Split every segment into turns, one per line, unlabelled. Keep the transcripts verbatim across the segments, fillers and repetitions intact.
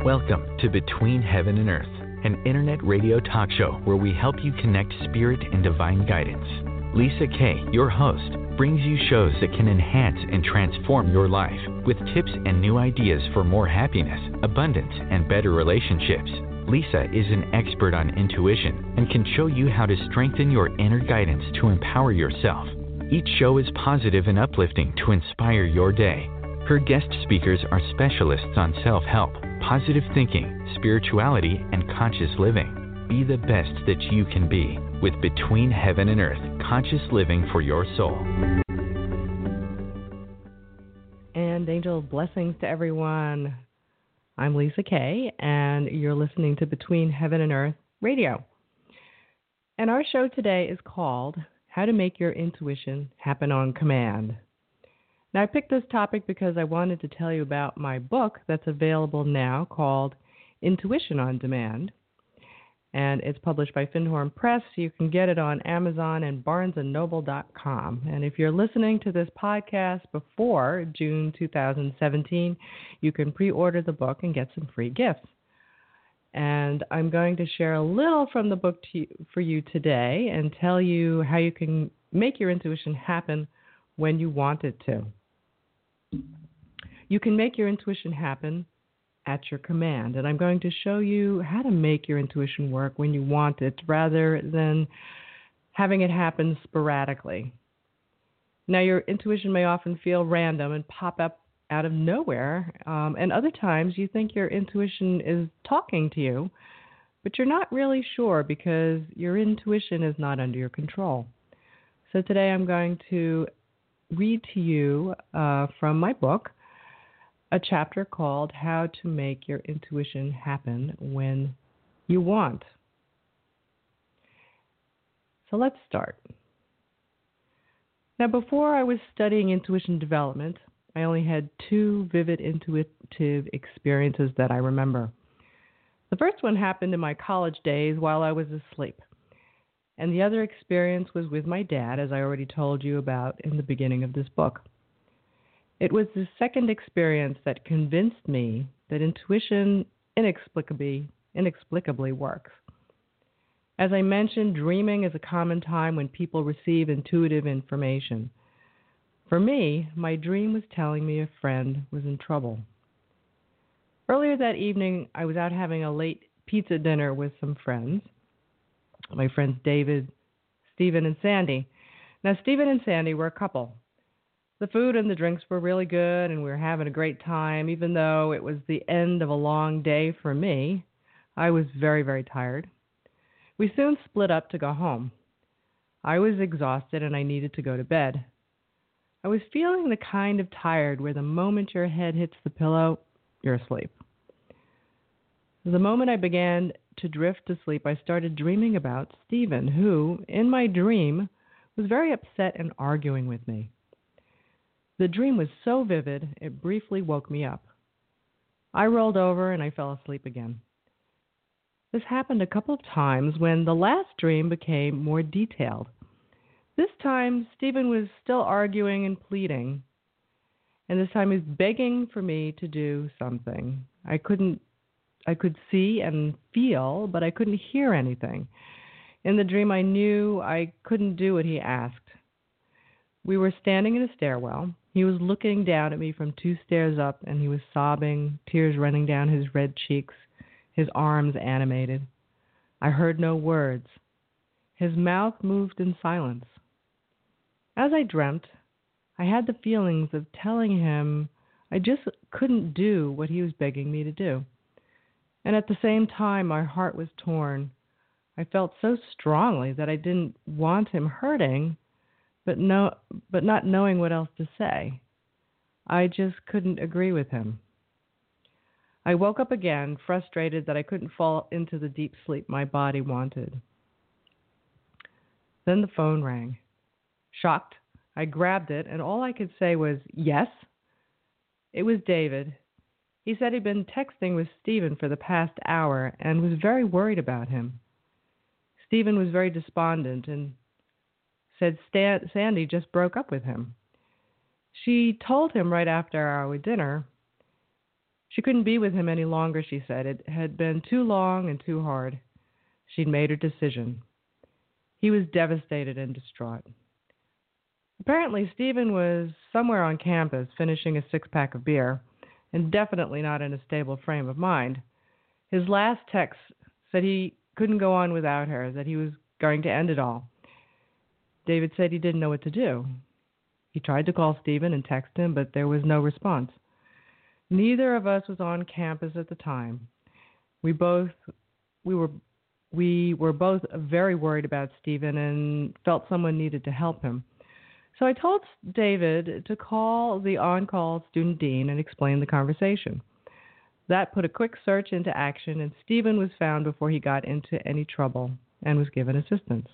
Welcome to Between Heaven and Earth, an internet radio talk show where we help you connect spirit and divine guidance. Lisa Kay, your host, brings you shows that can enhance and transform your life with tips and new ideas for more happiness, abundance, and better relationships. Lisa is an expert on intuition and can show you how to strengthen your inner guidance to empower yourself. Each show is positive and uplifting to inspire your day. Her guest speakers are specialists on self-help, positive thinking, spirituality, and conscious living. Be the best that you can be with Between Heaven and Earth, conscious living for your soul.
And angel blessings to everyone. I'm Lisa Kay, and you're listening to Between Heaven and Earth Radio. And our show today is called How to Make Your Intuition Happen on Command. Now, I picked this topic because I wanted to tell you about my book that's available now called Intuition on Demand. And it's published by Findhorn Press. You can get it on Amazon and barnes and noble dot com. And if you're listening to this podcast before June two thousand seventeen, you can pre-order the book and get some free gifts. And I'm going to share a little from the book to you, for you today and tell you how you can make your intuition happen when you want it to. You can make your intuition happen at your command. And I'm going to show you how to make your intuition work when you want it rather than having it happen sporadically. Now, your intuition may often feel random and pop up out of nowhere. Um, and other times you think your intuition is talking to you, but you're not really sure because your intuition is not under your control. So today I'm going to read to you uh, from my book a chapter called How to Make Your Intuition Happen When You Want. So let's start. Now, before I was studying intuition development, I only had two vivid intuitive experiences that I remember. The first one happened in my college days while I was asleep. And the other experience was with my dad, as I already told you about in the beginning of this book. It was the second experience that convinced me that intuition inexplicably, inexplicably works. As I mentioned, dreaming is a common time when people receive intuitive information. For me, my dream was telling me a friend was in trouble. Earlier that evening, I was out having a late pizza dinner with some friends. My friends David, Stephen, and Sandy. Now, Stephen and Sandy were a couple. The food and the drinks were really good, and we were having a great time, even though it was the end of a long day for me. I was very, very tired. We soon split up to go home. I was exhausted, and I needed to go to bed. I was feeling the kind of tired where the moment your head hits the pillow, you're asleep. The moment I began to drift to sleep, I started dreaming about Stephen, who, in my dream, was very upset and arguing with me. The dream was so vivid, it briefly woke me up. I rolled over and I fell asleep again. This happened a couple of times when the last dream became more detailed. This time, Stephen was still arguing and pleading, and this time he was begging for me to do something. I couldn't I could see and feel, but I couldn't hear anything. In the dream, I knew I couldn't do what he asked. We were standing in a stairwell. He was looking down at me from two stairs up, and he was sobbing, tears running down his red cheeks, his arms animated. I heard no words. His mouth moved in silence. As I dreamt, I had the feelings of telling him I just couldn't do what he was begging me to do. And at the same time, my heart was torn. I felt so strongly that I didn't want him hurting, but no, but not knowing what else to say. I just couldn't agree with him. I woke up again, frustrated that I couldn't fall into the deep sleep my body wanted. Then the phone rang. Shocked, I grabbed it, and all I could say was, yes. It was David. He said he'd been texting with Stephen for the past hour and was very worried about him. Stephen was very despondent and said Stan- Sandy just broke up with him. She told him right after our dinner She couldn't be with him any longer, she said. It had been too long and too hard. She'd made her decision. He was devastated and distraught. Apparently, Stephen was somewhere on campus finishing a six-pack of beer, and definitely not in a stable frame of mind. His last text said he couldn't go on without her, that he was going to end it all. David said he didn't know what to do. He tried to call Stephen and text him, but there was no response. Neither of us was on campus at the time. We both we were we were both very worried about Stephen and felt someone needed to help him. So I told David to call the on-call student dean and explain the conversation. That put a quick search into action, and Stephen was found before he got into any trouble and was given assistance.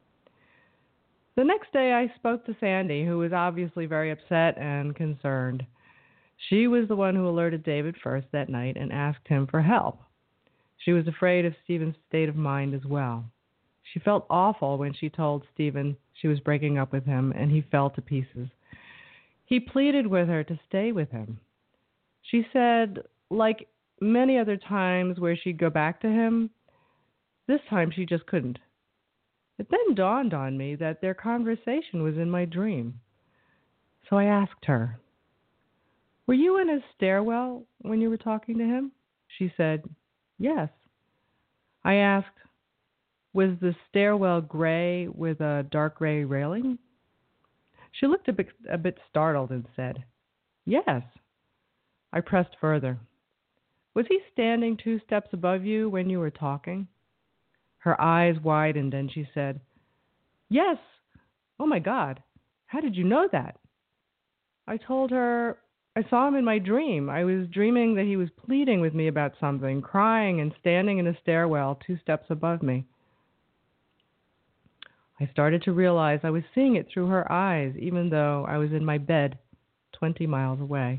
The next day I spoke to Sandy, who was obviously very upset and concerned. She was the one who alerted David first that night and asked him for help. She was afraid of Stephen's state of mind as well. She felt awful when she told Stephen she was breaking up with him, and he fell to pieces. He pleaded with her to stay with him. She said, like many other times where she'd go back to him, this time she just couldn't. It then dawned on me that their conversation was in my dream. So I asked her, "Were you in his stairwell when you were talking to him?" She said, "Yes." I asked, "Was the stairwell gray with a dark gray railing?" She looked a bit, a bit startled and said, "Yes." I pressed further. "Was he standing two steps above you when you were talking?" Her eyes widened and she said, "Yes. Oh my God, how did you know that?" I told her I saw him in my dream. I was dreaming that he was pleading with me about something, crying and standing in a stairwell two steps above me. I started to realize I was seeing it through her eyes, even though I was in my bed twenty miles away.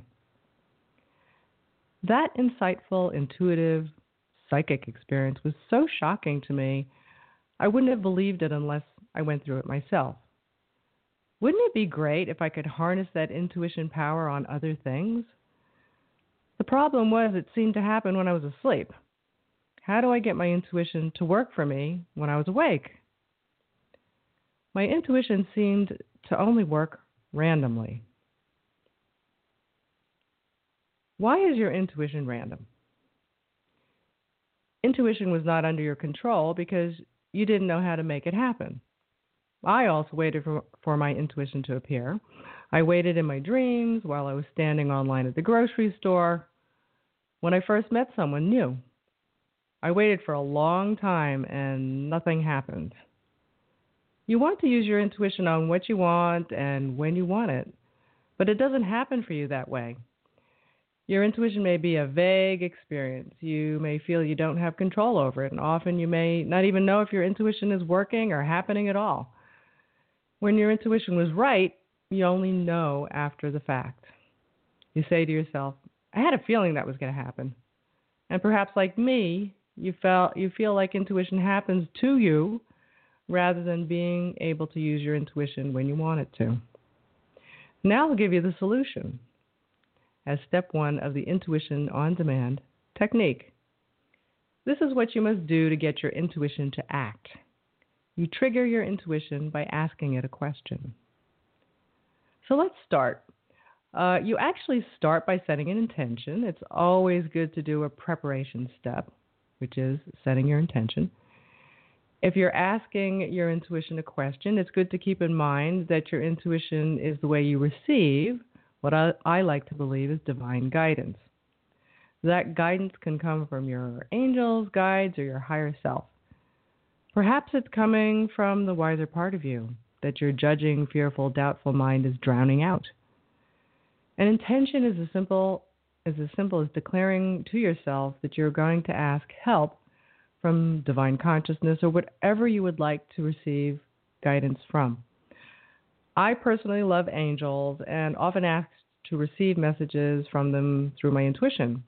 That insightful, intuitive, psychic experience was so shocking to me, I wouldn't have believed it unless I went through it myself. Wouldn't it be great if I could harness that intuition power on other things? The problem was it seemed to happen when I was asleep. How do I get my intuition to work for me when I was awake? My intuition seemed to only work randomly. Why is your intuition random? Intuition was not under your control because you didn't know how to make it happen. I also waited for, for my intuition to appear. I waited in my dreams while I was standing online at the grocery store when I first met someone new. I waited for a long time and nothing happened. You want to use your intuition on what you want and when you want it, but it doesn't happen for you that way. Your intuition may be a vague experience. You may feel you don't have control over it, and often you may not even know if your intuition is working or happening at all. When your intuition was right, you only know after the fact. You say to yourself, I had a feeling that was going to happen. And perhaps like me, you felt you feel like intuition happens to you rather than being able to use your intuition when you want it to. Now I'll give you the solution as step one of the Intuition on Demand technique. This is what you must do to get your intuition to act. You trigger your intuition by asking it a question. So let's start. Uh, you actually start by setting an intention. It's always good to do a preparation step, which is setting your intention. If you're asking your intuition a question, it's good to keep in mind that your intuition is the way you receive what I, I like to believe is divine guidance. That guidance can come from your angels, guides, or your higher self. Perhaps it's coming from the wiser part of you that your judging, fearful, doubtful mind is drowning out. An intention is as simple is as simple as declaring to yourself that you're going to ask help from divine consciousness or whatever you would like to receive guidance from. I personally love angels and often ask to receive messages from them through my intuition.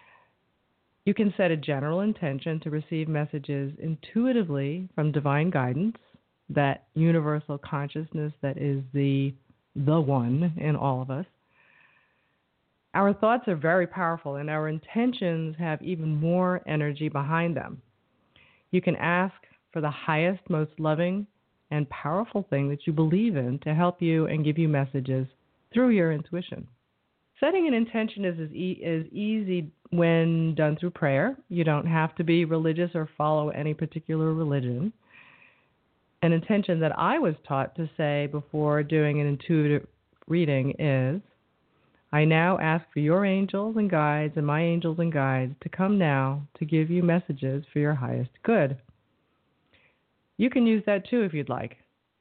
You can set a general intention to receive messages intuitively from divine guidance, that universal consciousness that is the the one in all of us. Our thoughts are very powerful, and our intentions have even more energy behind them. You can ask for the highest, most loving, and powerful thing that you believe in to help you and give you messages through your intuition. Setting an intention is as e- is easy when done through prayer. You don't have to be religious or follow any particular religion. An intention that I was taught to say before doing an intuitive reading is, I now ask for your angels and guides and my angels and guides to come now to give you messages for your highest good. You can use that too if you'd like.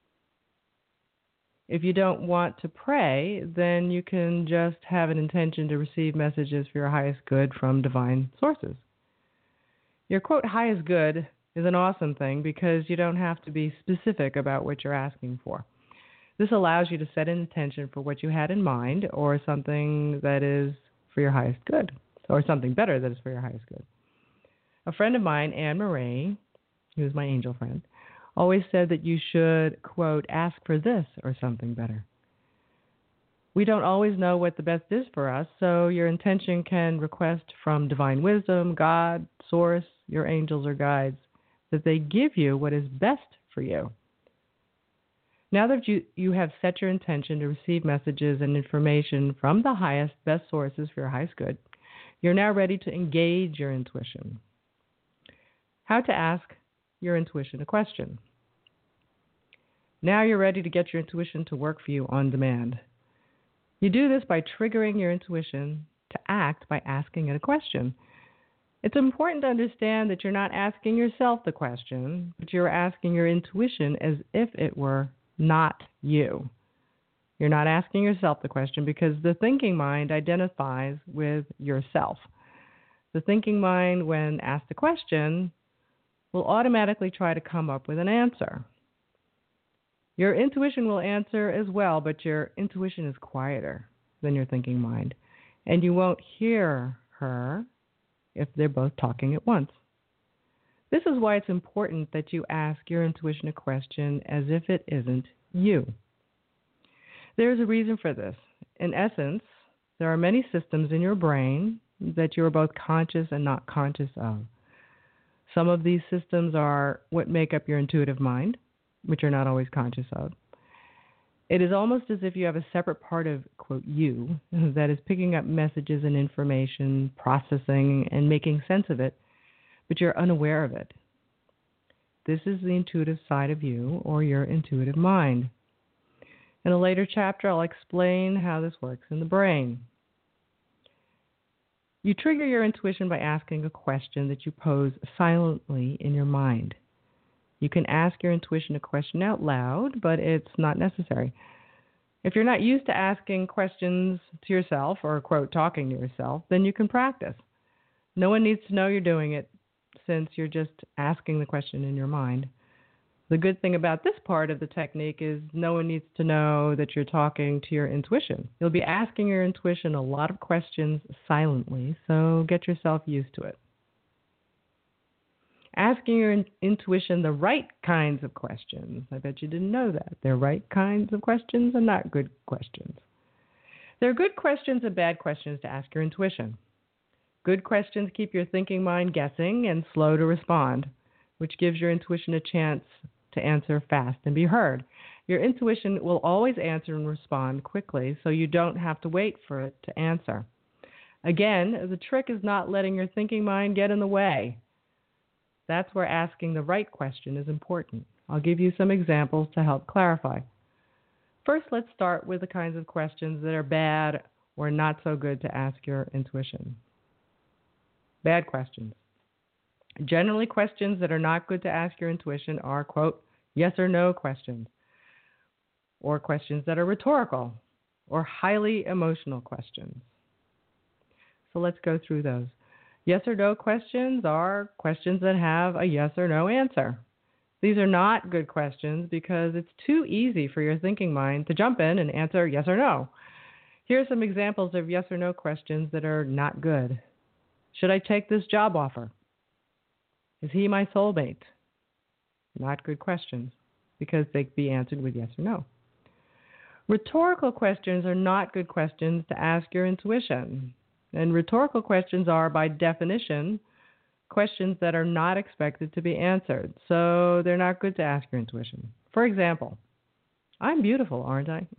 If you don't want to pray, then you can just have an intention to receive messages for your highest good from divine sources. Your quote, highest good is an awesome thing because you don't have to be specific about what you're asking for. This allows you to set an intention for what you had in mind or something that is for your highest good, or something better that is for your highest good. A friend of mine, Anne Marie, who's my angel friend, always said that you should, quote, ask for this or something better. We don't always know what the best is for us, so your intention can request from divine wisdom, God, source, your angels or guides, that they give you what is best for you. Now that you, you have set your intention to receive messages and information from the highest, best sources for your highest good, you're now ready to engage your intuition. How to ask your intuition a question. Now you're ready to get your intuition to work for you on demand. You do this by triggering your intuition to act by asking it a question. It's important to understand that you're not asking yourself the question, but you're asking your intuition as if it were not you. You're not asking yourself the question because the thinking mind identifies with yourself. The thinking mind, when asked a question, will automatically try to come up with an answer. Your intuition will answer as well, but your intuition is quieter than your thinking mind, and you won't hear her if they're both talking at once. This is why it's important that you ask your intuition a question as if it isn't you. There is a reason for this. In essence, there are many systems in your brain that you are both conscious and not conscious of. Some of these systems are what make up your intuitive mind, which you're not always conscious of. It is almost as if you have a separate part of, quote, you, that is picking up messages and information, processing, and making sense of it, but you're unaware of it. This is the intuitive side of you, or your intuitive mind. In a later chapter, I'll explain how this works in the brain. You trigger your intuition by asking a question that you pose silently in your mind. You can ask your intuition a question out loud, but it's not necessary. If you're not used to asking questions to yourself or, quote, talking to yourself, then you can practice. No one needs to know you're doing it since you're just asking the question in your mind. The good thing about this part of the technique is no one needs to know that you're talking to your intuition. You'll be asking your intuition a lot of questions silently, so get yourself used to it. Asking your in- intuition the right kinds of questions. I bet you didn't know that. They're right kinds of questions and not good questions. There are good questions and bad questions to ask your intuition. Good questions keep your thinking mind guessing and slow to respond, which gives your intuition a chance to answer fast and be heard. Your intuition will always answer and respond quickly, so you don't have to wait for it to answer. Again, the trick is not letting your thinking mind get in the way. That's where asking the right question is important. I'll give you some examples to help clarify. First, let's start with the kinds of questions that are bad or not so good to ask your intuition. Bad questions. Generally, questions that are not good to ask your intuition are, quote, yes or no questions, or questions that are rhetorical, or highly emotional questions. So let's go through those. Yes or no questions are questions that have a yes or no answer. These are not good questions because it's too easy for your thinking mind to jump in and answer yes or no. Here are some examples of yes or no questions that are not good. Should I take this job offer? Is he my soulmate? Not good questions because they can be answered with yes or no. Rhetorical questions are not good questions to ask your intuition. And rhetorical questions are, by definition, questions that are not expected to be answered. So they're not good to ask your intuition. For example, I'm beautiful, aren't I?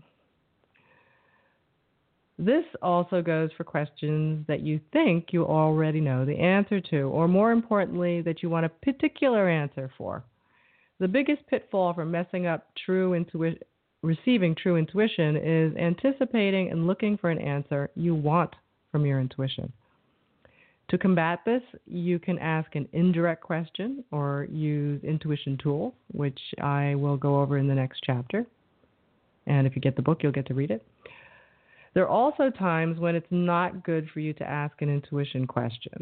This also goes for questions that you think you already know the answer to, or more importantly, that you want a particular answer for. The biggest pitfall for messing up true intuition, receiving true intuition, is anticipating and looking for an answer you want from your intuition. To combat this, you can ask an indirect question or use intuition tools, which I will go over in the next chapter. And if you get the book, you'll get to read it. There are also times when it's not good for you to ask an intuition question.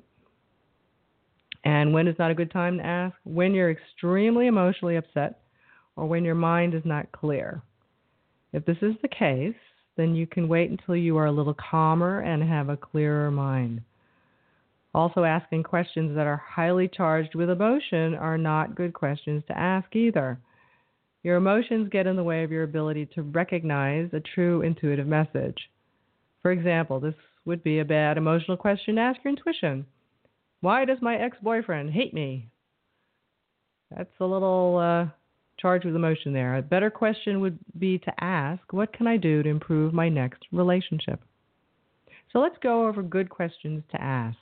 And when is not a good time to ask? When you're extremely emotionally upset or when your mind is not clear. If this is the case, then you can wait until you are a little calmer and have a clearer mind. Also, asking questions that are highly charged with emotion are not good questions to ask either. Your emotions get in the way of your ability to recognize a true intuitive message. For example, this would be a bad emotional question to ask your intuition. Why does my ex-boyfriend hate me? That's a little uh, charged with emotion there. A better question would be to ask, what can I do to improve my next relationship? So let's go over good questions to ask.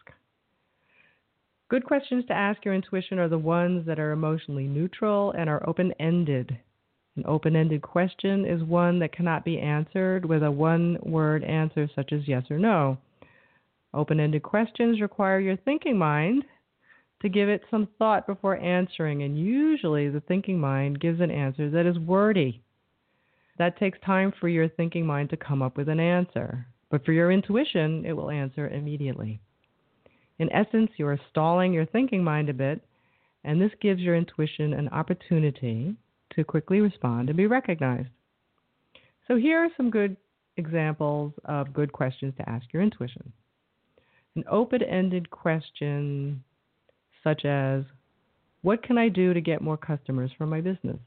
Good questions to ask your intuition are the ones that are emotionally neutral and are open-ended. An open-ended question is one that cannot be answered with a one-word answer such as yes or no. Open-ended questions require your thinking mind to give it some thought before answering, and usually the thinking mind gives an answer that is wordy. That takes time for your thinking mind to come up with an answer, but for your intuition, it will answer immediately. In essence, you are stalling your thinking mind a bit, and this gives your intuition an opportunity to quickly respond and be recognized. So here are some good examples of good questions to ask your intuition. An open-ended question such as, what can I do to get more customers for my business?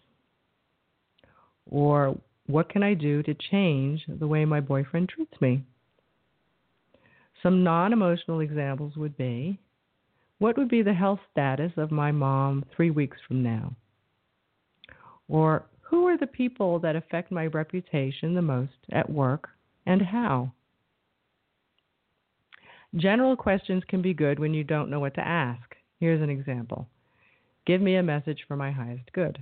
Or, what can I do to change the way my boyfriend treats me? Some non-emotional examples would be, what would be the health status of my mom three weeks from now? Or, who are the people that affect my reputation the most at work and how? General questions can be good when you don't know what to ask. Here's an example. Give me a message for my highest good.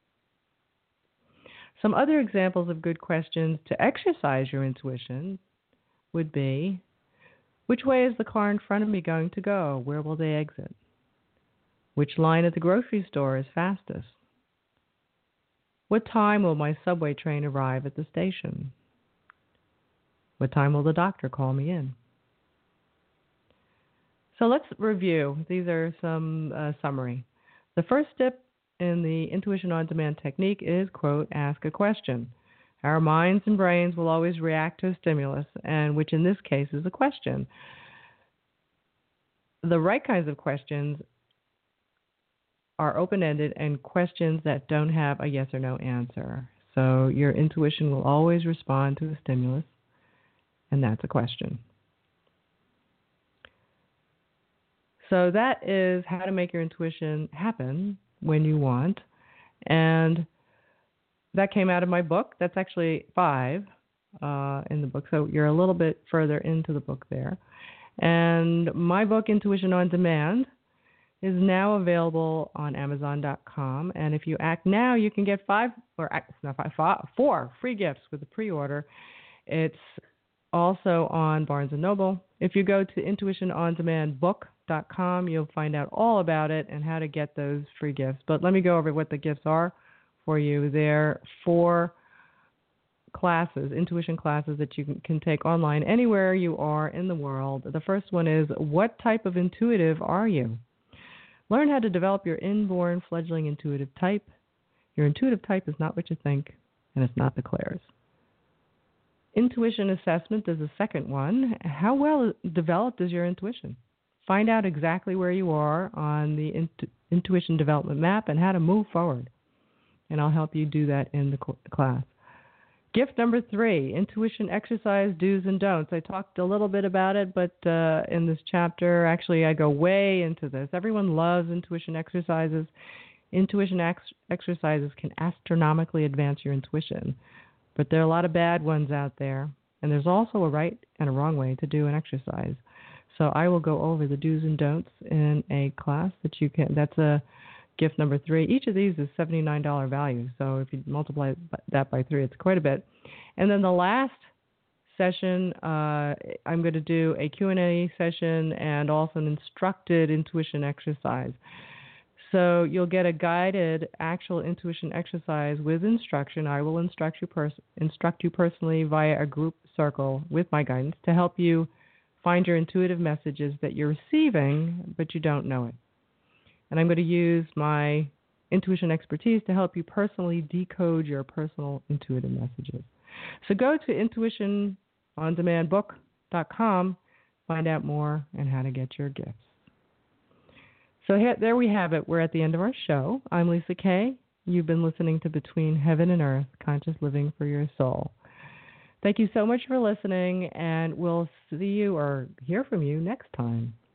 Some other examples of good questions to exercise your intuition would be, which way is the car in front of me going to go? Where will they exit? Which line at the grocery store is fastest? What time will my subway train arrive at the station? What time will the doctor call me in? So let's review. These are some uh, summary. The first step in the Intuition on Demand technique is, quote, ask a question. Our minds and brains will always react to a stimulus, and which in this case is a question. The right kinds of questions are open-ended and questions that don't have a yes or no answer. So your intuition will always respond to a stimulus, and that's a question. So that is how to make your intuition happen when you want. And that came out of my book. That's actually five uh, in the book. So you're a little bit further into the book there. And my book, Intuition on Demand, is now available on Amazon dot com. And if you act now, you can get five, or not five, five, four free gifts with a pre-order. It's also on Barnes and Noble. If you go to intuition on demand book dot com, you'll find out all about it and how to get those free gifts. But let me go over what the gifts are for you. They're four classes, intuition classes that you can, can take online anywhere you are in the world. The first one is, what type of intuitive are you? Learn how to develop your inborn fledgling intuitive type. Your intuitive type is not what you think, and it's not the Claire's. Intuition assessment is the second one. How well developed is your intuition? Find out exactly where you are on the intu- intuition development map and how to move forward. And I'll help you do that in the cl- class. Gift number three, intuition exercise do's and don'ts. I talked a little bit about it, but uh, in this chapter, actually, I go way into this. Everyone loves intuition exercises. Intuition ex- exercises can astronomically advance your intuition, but there are a lot of bad ones out there, and there's also a right and a wrong way to do an exercise. So I will go over the do's and don'ts in a class that you can. That's a gift number three. Each of these is seventy-nine dollars value. So if you multiply that by three, it's quite a bit. And then the last session, uh, I'm going to do a Q and A session and also an instructed intuition exercise. So you'll get a guided actual intuition exercise with instruction. I will instruct you, pers- instruct you personally via a group circle with my guidance to help you find your intuitive messages that you're receiving, but you don't know it. And I'm going to use my intuition expertise to help you personally decode your personal intuitive messages. So go to intuition on demand book dot com, find out more and how to get your gifts. So here, there we have it. We're at the end of our show. I'm Lisa Kay. You've been listening to Between Heaven and Earth, Conscious Living for Your Soul. Thank you so much for listening, and we'll see you or hear from you next time.